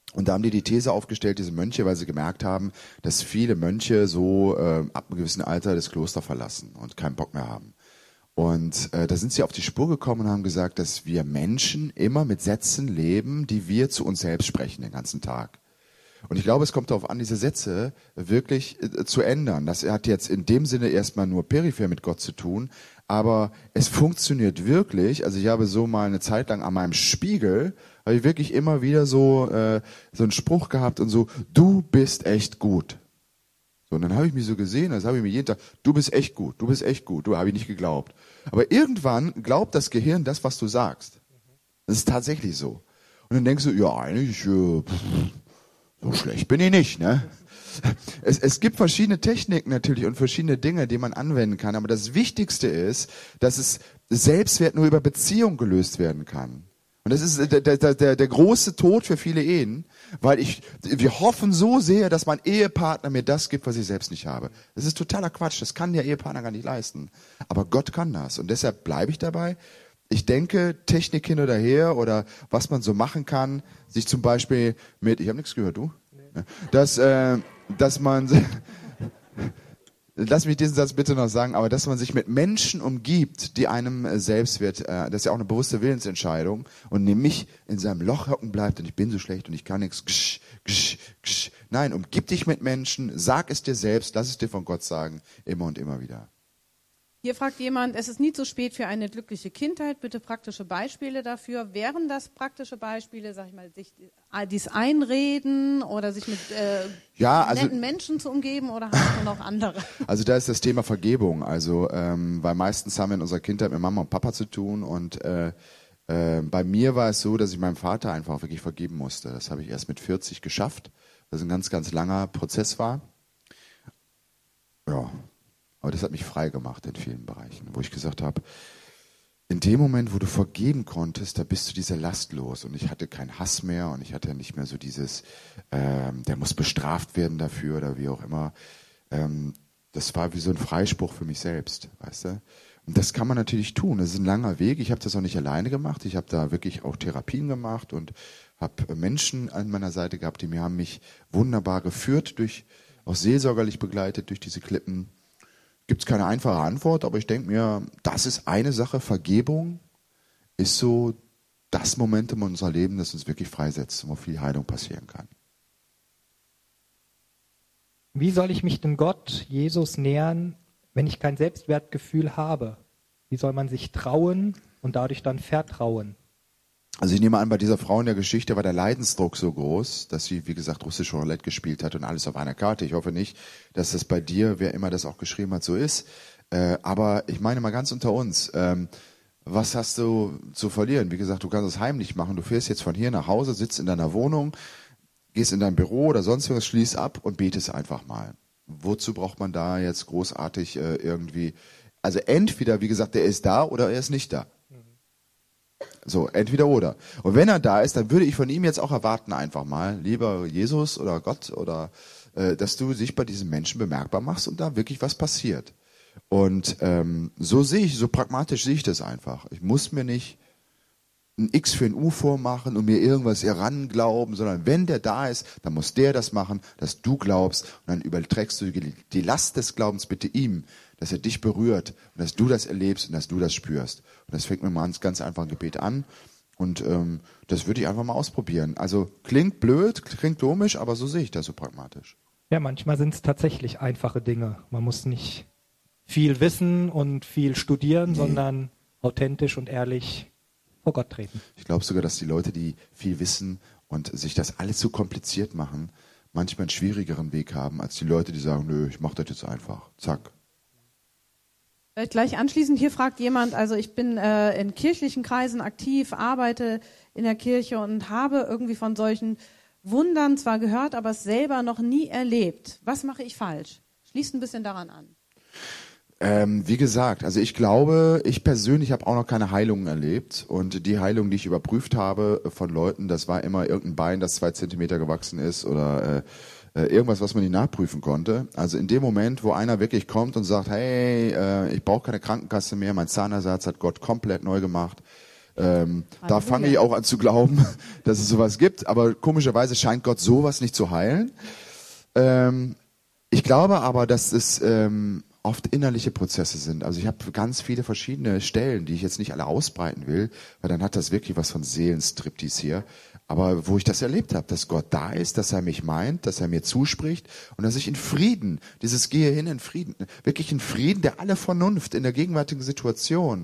Und da haben die These aufgestellt, diese Mönche, weil sie gemerkt haben, dass viele Mönche so ab einem gewissen Alter das Kloster verlassen und keinen Bock mehr haben. Und da sind sie auf die Spur gekommen und haben gesagt, dass wir Menschen immer mit Sätzen leben, die wir zu uns selbst sprechen den ganzen Tag. Und ich glaube, es kommt darauf an, diese Sätze wirklich zu ändern. Das hat jetzt in dem Sinne erstmal nur peripher mit Gott zu tun, aber es funktioniert wirklich. Also ich habe so mal eine Zeit lang an meinem Spiegel, habe ich wirklich immer wieder so einen Spruch gehabt und so, du bist echt gut. So, und dann habe ich mich so gesehen, das habe ich mir jeden Tag, du bist echt gut, du bist echt gut, du habe ich nicht geglaubt. Aber irgendwann glaubt das Gehirn das, was du sagst. Das ist tatsächlich so. Und dann denkst du, ja, eigentlich, so schlecht bin ich nicht, ne? Es gibt verschiedene Techniken natürlich und verschiedene Dinge, die man anwenden kann. Aber das Wichtigste ist, dass es Selbstwert nur über Beziehung gelöst werden kann. Und das ist der große Tod für viele Ehen, weil wir hoffen so sehr, dass mein Ehepartner mir das gibt, was ich selbst nicht habe. Das ist totaler Quatsch. Das kann der Ehepartner gar nicht leisten. Aber Gott kann das. Und deshalb bleibe ich dabei. Ich denke, Technik hin oder her oder was man so machen kann, sich zum Beispiel ich habe nichts gehört, du? Nee. Dass man, lass mich diesen Satz bitte noch sagen, aber dass man sich mit Menschen umgibt, die einem Selbstwert, das ist ja auch eine bewusste Willensentscheidung und nämlich in seinem Loch hocken bleibt und ich bin so schlecht und ich kann nichts. Nein, umgib dich mit Menschen, sag es dir selbst, lass es dir von Gott sagen, immer und immer wieder. Hier fragt jemand, es ist nie zu spät für eine glückliche Kindheit. Bitte praktische Beispiele dafür. Wären das praktische Beispiele, sag ich mal, sich dies einreden oder sich mit netten Menschen zu umgeben oder hast du noch andere? Also da ist das Thema Vergebung. Also weil meistens haben wir in unserer Kindheit mit Mama und Papa zu tun und bei mir war es so, dass ich meinem Vater einfach wirklich vergeben musste. Das habe ich erst mit 40 geschafft, was ein ganz, ganz langer Prozess war. Ja. Aber das hat mich frei gemacht in vielen Bereichen, wo ich gesagt habe, in dem Moment, wo du vergeben konntest, da bist du diese Last los. Und ich hatte keinen Hass mehr und ich hatte nicht mehr so dieses, der muss bestraft werden dafür oder wie auch immer. Das war wie so ein Freispruch für mich selbst, weißt du? Und das kann man natürlich tun. Das ist ein langer Weg. Ich habe das auch nicht alleine gemacht. Ich habe da wirklich auch Therapien gemacht und habe Menschen an meiner Seite gehabt, die haben mich wunderbar geführt, auch seelsorgerlich begleitet durch diese Klippen. Gibt es keine einfache Antwort, aber ich denke mir, das ist eine Sache. Vergebung ist so das Momentum in unser Leben, das uns wirklich freisetzt, wo viel Heilung passieren kann. Wie soll ich mich denn Gott, Jesus nähern, wenn ich kein Selbstwertgefühl habe? Wie soll man sich trauen und dadurch dann vertrauen? Also ich nehme an, bei dieser Frau in der Geschichte war der Leidensdruck so groß, dass sie, wie gesagt, russische Roulette gespielt hat und alles auf einer Karte. Ich hoffe nicht, dass das bei dir, wer immer das auch geschrieben hat, so ist. Aber ich meine mal ganz unter uns, was hast du zu verlieren? Wie gesagt, du kannst es heimlich machen. Du fährst jetzt von hier nach Hause, sitzt in deiner Wohnung, gehst in dein Büro oder sonst was, schließt ab und betest einfach mal. Wozu braucht man da jetzt großartig irgendwie? Also entweder, wie gesagt, der ist da oder er ist nicht da. So, entweder oder. Und wenn er da ist, dann würde ich von ihm jetzt auch erwarten einfach mal, lieber Jesus oder Gott oder dass du dich bei diesen Menschen bemerkbar machst und da wirklich was passiert. Und so pragmatisch sehe ich das einfach. Ich muss mir nicht ein X für ein U vormachen und mir irgendwas heranglauben, sondern wenn der da ist, dann muss der das machen, dass du glaubst und dann überträgst du die Last des Glaubens bitte ihm, dass er dich berührt und dass du das erlebst und dass du das spürst. Und das fängt mit einem ganz einfachen Gebet an und das würde ich einfach mal ausprobieren. Also klingt blöd, klingt komisch, aber so sehe ich das so pragmatisch. Ja, manchmal sind es tatsächlich einfache Dinge. Man muss nicht viel wissen und viel studieren, sondern authentisch und ehrlich vor Gott treten. Ich glaube sogar, dass die Leute, die viel wissen und sich das alles so kompliziert machen, manchmal einen schwierigeren Weg haben, als die Leute, die sagen, nö, ich mache das jetzt einfach. Zack. Gleich anschließend, hier fragt jemand, also ich bin in kirchlichen Kreisen aktiv, arbeite in der Kirche und habe irgendwie von solchen Wundern zwar gehört, aber es selber noch nie erlebt. Was mache ich falsch? Schließt ein bisschen daran an. Wie gesagt, also ich glaube, ich persönlich habe auch noch keine Heilungen erlebt und die Heilung, die ich überprüft habe von Leuten, das war immer irgendein Bein, das 2 Zentimeter gewachsen ist oder irgendwas, was man nicht nachprüfen konnte. Also in dem Moment, wo einer wirklich kommt und sagt, hey, ich brauche keine Krankenkasse mehr, mein Zahnersatz hat Gott komplett neu gemacht, Da fange ich auch an zu glauben, dass es sowas gibt. Aber komischerweise scheint Gott sowas nicht zu heilen. Ich glaube aber, dass es oft innerliche Prozesse sind. Also ich habe ganz viele verschiedene Stellen, die ich jetzt nicht alle ausbreiten will, weil dann hat das wirklich was von Seelenstriptease hier. Aber wo ich das erlebt habe, dass Gott da ist, dass er mich meint, dass er mir zuspricht und dass ich in Frieden, dieses Gehe hin in Frieden, wirklich in Frieden, der alle Vernunft in der gegenwärtigen Situation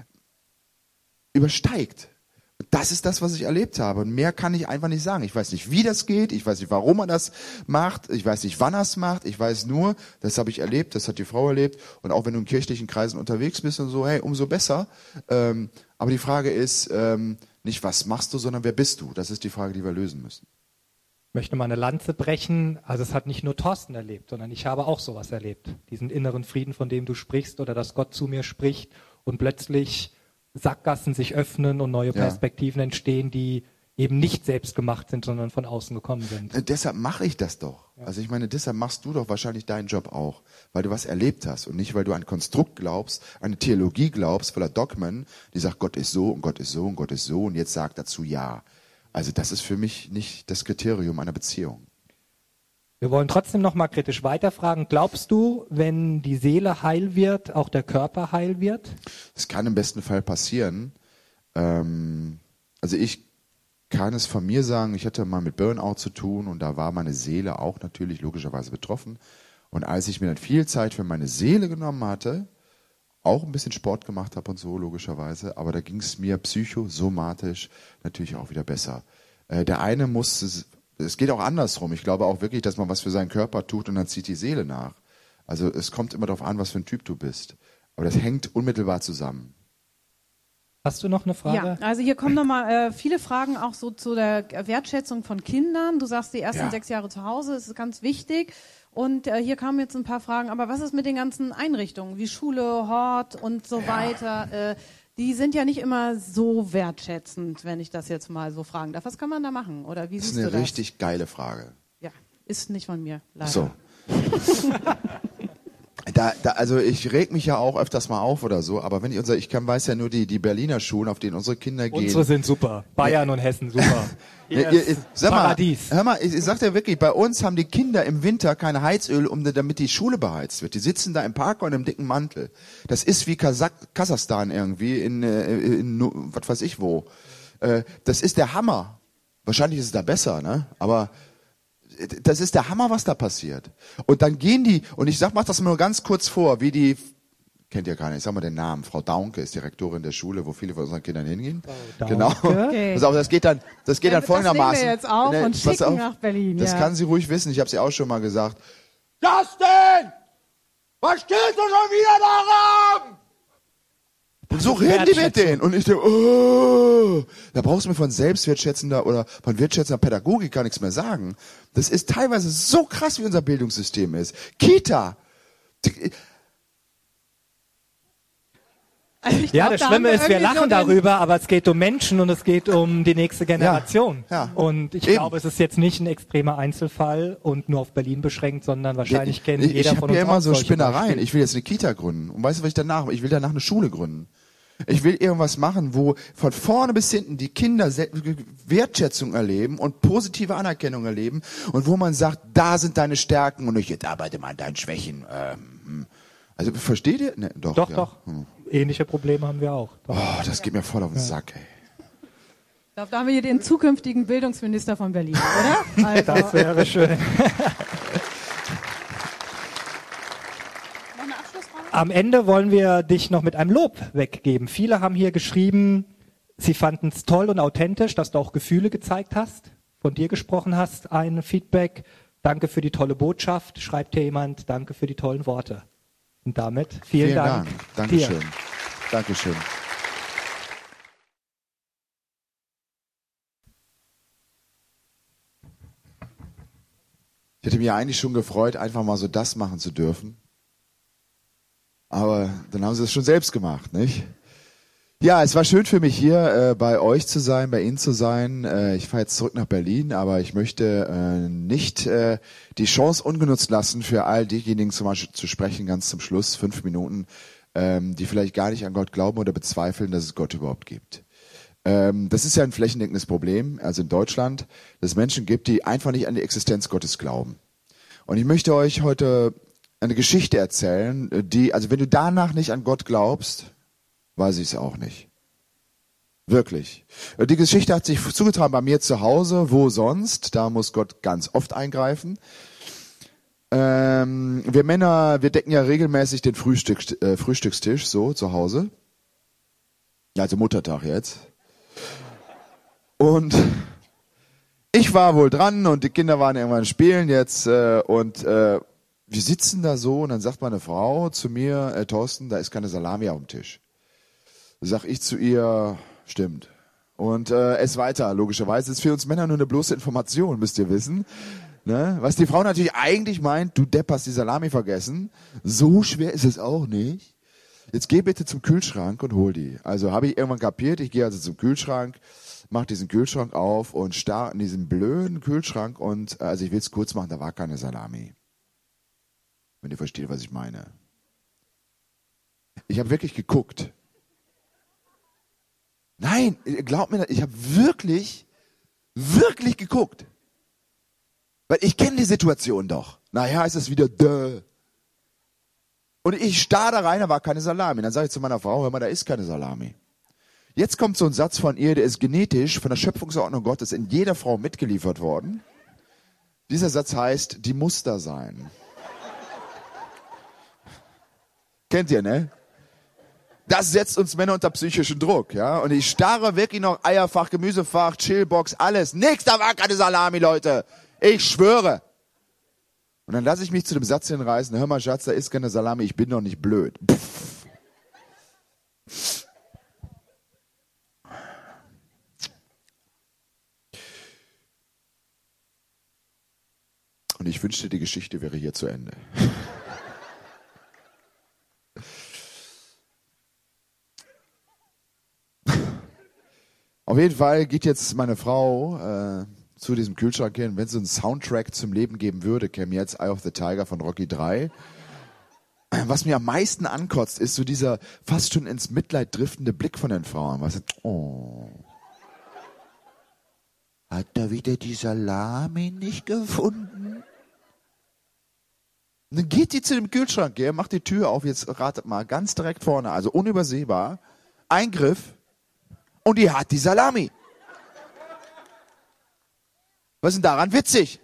übersteigt. Das ist das, was ich erlebt habe. Und mehr kann ich einfach nicht sagen. Ich weiß nicht, wie das geht. Ich weiß nicht, warum er das macht. Ich weiß nicht, wann er es macht. Ich weiß nur, das habe ich erlebt, das hat die Frau erlebt. Und auch wenn du in kirchlichen Kreisen unterwegs bist und so, hey, umso besser. Aber die Frage ist nicht, was machst du, sondern wer bist du? Das ist die Frage, die wir lösen müssen. Ich möchte mal eine Lanze brechen. Also es hat nicht nur Thorsten erlebt, sondern ich habe auch sowas erlebt. Diesen inneren Frieden, von dem du sprichst, oder dass Gott zu mir spricht und plötzlich Sackgassen sich öffnen und neue Perspektiven entstehen, die eben nicht selbst gemacht sind, sondern von außen gekommen sind. Deshalb mache ich das doch. Ja. Also ich meine, deshalb machst du doch wahrscheinlich deinen Job auch, weil du was erlebt hast und nicht, weil du ein Konstrukt glaubst, eine Theologie glaubst voller Dogmen, die sagt, Gott ist so und Gott ist so und Gott ist so und jetzt sag dazu ja. Also das ist für mich nicht das Kriterium einer Beziehung. Wir wollen trotzdem noch mal kritisch weiterfragen. Glaubst du, wenn die Seele heil wird, auch der Körper heil wird? Das kann im besten Fall passieren. Also ich kann es von mir sagen, ich hatte mal mit Burnout zu tun und da war meine Seele auch natürlich logischerweise betroffen. Und als ich mir dann viel Zeit für meine Seele genommen hatte, auch ein bisschen Sport gemacht habe und so logischerweise, aber da ging es mir psychosomatisch natürlich auch wieder besser. Der eine muss... Es geht auch andersrum. Ich glaube auch wirklich, dass man was für seinen Körper tut und dann zieht die Seele nach. Also es kommt immer darauf an, was für ein Typ du bist. Aber das hängt unmittelbar zusammen. Hast du noch eine Frage? Ja, also hier kommen nochmal viele Fragen auch so zu der Wertschätzung von Kindern. Du sagst, die ersten 6 Jahre zu Hause, das ist ganz wichtig. Und hier kamen jetzt ein paar Fragen, aber was ist mit den ganzen Einrichtungen, wie Schule, Hort und so weiter? Die sind ja nicht immer so wertschätzend, wenn ich das jetzt mal so fragen darf. Was kann man da machen? Oder wie siehst du das? Das ist eine richtig geile Frage. Ja, ist nicht von mir, leider. So. Also ich reg mich ja auch öfters mal auf oder so, aber wenn weiß ja nur die Berliner Schulen, auf denen unsere Kinder gehen. Unsere sind super. Bayern und Hessen super. Sag mal, Paradies. Hör mal, ich sag dir wirklich, bei uns haben die Kinder im Winter kein Heizöl, damit die Schule beheizt wird. Die sitzen da im Park und im dicken Mantel. Das ist wie Kasachstan irgendwie in was weiß ich wo. Das ist der Hammer. Wahrscheinlich ist es da besser, ne? Aber das ist der Hammer, was da passiert. Und dann gehen die, und mach das mal nur ganz kurz vor, wie die, kennt ihr gar nicht, ich sag mal den Namen, Frau Daunke ist Direktorin der Schule, wo viele von unseren Kindern hingehen. Genau. Okay. Also das geht dann folgendermaßen. Das nehmen wir jetzt auf und schicken nach Berlin. Das kann sie ruhig wissen, ich habe sie auch schon mal gesagt. Justin! Was steht du schon wieder da rum? Und so reden die mit denen. Und ich denke, da brauchst du mir von selbstwertschätzender oder von wertschätzender Pädagogik gar nichts mehr sagen. Das ist teilweise so krass, wie unser Bildungssystem ist. Kita. Also glaub, das Schlimme ist, wir lachen darüber, aber es geht um Menschen und es geht um die nächste Generation. Ja. Und ich glaube, es ist jetzt nicht ein extremer Einzelfall und nur auf Berlin beschränkt, sondern wahrscheinlich kennt jeder von uns. Ich habe ja immer so Spinnereien. Ich will jetzt eine Kita gründen. Und weißt du, was ich danach mache? Ich will danach eine Schule gründen. Ich will irgendwas machen, wo von vorne bis hinten die Kinder Wertschätzung erleben und positive Anerkennung erleben und wo man sagt, da sind deine Stärken und nicht, jetzt arbeite mal an deinen Schwächen. Also versteht ihr? Ne, doch. Doch. Ähnliche Probleme haben wir auch. Doch. Oh, das geht mir voll auf den Sack, ey. Ich glaube, da haben wir hier den zukünftigen Bildungsminister von Berlin, oder? Also. Das wäre schön. Am Ende wollen wir dich noch mit einem Lob weggeben. Viele haben hier geschrieben, sie fanden es toll und authentisch, dass du auch Gefühle gezeigt hast, von dir gesprochen hast. Ein Feedback, danke für die tolle Botschaft, schreibt hier jemand, danke für die tollen Worte. Und damit vielen Dank. Dankeschön. Dankeschön. Ich hätte mich eigentlich schon gefreut, einfach mal so das machen zu dürfen. Aber dann haben sie es schon selbst gemacht, nicht? Ja, es war schön für mich hier bei euch zu sein, bei Ihnen zu sein. Ich fahre jetzt zurück nach Berlin, aber ich möchte nicht die Chance ungenutzt lassen, für all diejenigen zum Beispiel zu sprechen, ganz zum Schluss, 5 Minuten, die vielleicht gar nicht an Gott glauben oder bezweifeln, dass es Gott überhaupt gibt. Das ist ja ein flächendeckendes Problem, also in Deutschland, dass es Menschen gibt, die einfach nicht an die Existenz Gottes glauben. Und ich möchte euch heute eine Geschichte erzählen, also wenn du danach nicht an Gott glaubst, weiß ich es auch nicht. Wirklich. Die Geschichte hat sich zugetragen bei mir zu Hause, wo sonst, da muss Gott ganz oft eingreifen. Wir Männer, wir decken ja regelmäßig den Frühstückstisch so zu Hause. Ja, also Muttertag jetzt. Und ich war wohl dran und die Kinder waren irgendwann spielen jetzt und wir sitzen da so und dann sagt meine Frau zu mir, Thorsten, da ist keine Salami auf dem Tisch. Da sag ich zu ihr, stimmt. Und ess weiter, logischerweise. Das ist für uns Männer nur eine bloße Information, müsst ihr wissen. Ne? Was die Frau natürlich eigentlich meint, du Depp hast die Salami vergessen. So schwer ist es auch nicht. Jetzt geh bitte zum Kühlschrank und hol die. Also habe ich irgendwann kapiert, ich gehe also zum Kühlschrank, mach diesen Kühlschrank auf und starr in diesen blöden Kühlschrank und, also ich will es kurz machen, da war keine Salami. Wenn ihr versteht, was ich meine. Ich habe wirklich geguckt. Nein, glaubt mir, ich habe wirklich geguckt. Weil ich kenne die Situation doch. Nachher ist es wieder däh. Und ich starr da rein, da war keine Salami. Dann sage ich zu meiner Frau, hör mal, da ist keine Salami. Jetzt kommt so ein Satz von ihr, der ist genetisch von der Schöpfungsordnung Gottes in jeder Frau mitgeliefert worden. Dieser Satz heißt, die muss da sein. Kennt ihr, ne? Das setzt uns Männer unter psychischen Druck, ja? Und ich starre wirklich noch Eierfach, Gemüsefach, Chillbox, alles. Nix, da war keine Salami, Leute. Ich schwöre. Und dann lasse ich mich zu dem Satz hinreißen, hör mal Schatz, da ist keine Salami, ich bin doch nicht blöd. Pff. Und ich wünschte, die Geschichte wäre hier zu Ende. Auf jeden Fall geht jetzt meine Frau zu diesem Kühlschrank hin. Wenn es so einen Soundtrack zum Leben geben würde, käme jetzt Eye of the Tiger von Rocky 3. Was mir am meisten ankotzt, ist so dieser fast schon ins Mitleid driftende Blick von den Frauen. Was oh. Hat er wieder die Salami nicht gefunden? Und dann geht die zu dem Kühlschrank, gell, macht die Tür auf, jetzt ratet mal, ganz direkt vorne, also unübersehbar, Eingriff und die hat die Salami. Was ist denn daran witzig?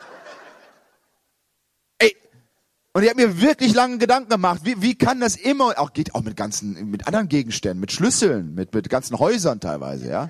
Ey, und ich habe mir wirklich lange Gedanken gemacht, wie kann das immer, geht auch mit anderen Gegenständen, mit Schlüsseln, mit ganzen Häusern teilweise, ja.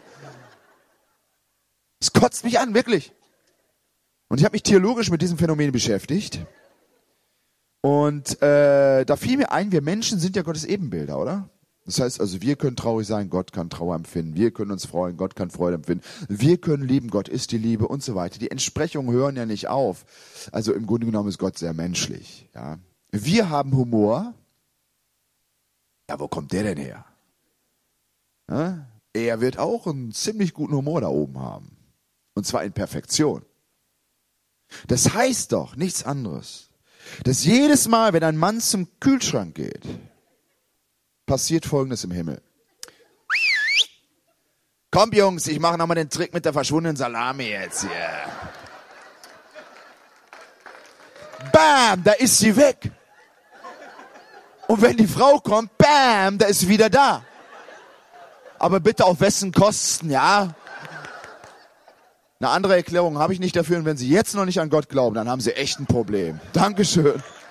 Es kotzt mich an, wirklich. Und ich habe mich theologisch mit diesem Phänomen beschäftigt. Und da fiel mir ein, wir Menschen sind ja Gottes Ebenbilder, oder? Das heißt also, wir können traurig sein, Gott kann Trauer empfinden. Wir können uns freuen, Gott kann Freude empfinden. Wir können lieben, Gott ist die Liebe und so weiter. Die Entsprechungen hören ja nicht auf. Also im Grunde genommen ist Gott sehr menschlich. Ja. Wir haben Humor. Ja, wo kommt der denn her? Ja? Er wird auch einen ziemlich guten Humor da oben haben. Und zwar in Perfektion. Das heißt doch nichts anderes, dass jedes Mal, wenn ein Mann zum Kühlschrank geht, passiert Folgendes im Himmel. Kommt Jungs, ich mache nochmal den Trick mit der verschwundenen Salami jetzt hier. Bam, da ist sie weg. Und wenn die Frau kommt, bam, da ist sie wieder da. Aber bitte auf wessen Kosten, ja? Eine andere Erklärung habe ich nicht dafür. Und wenn Sie jetzt noch nicht an Gott glauben, dann haben Sie echt ein Problem. Dankeschön.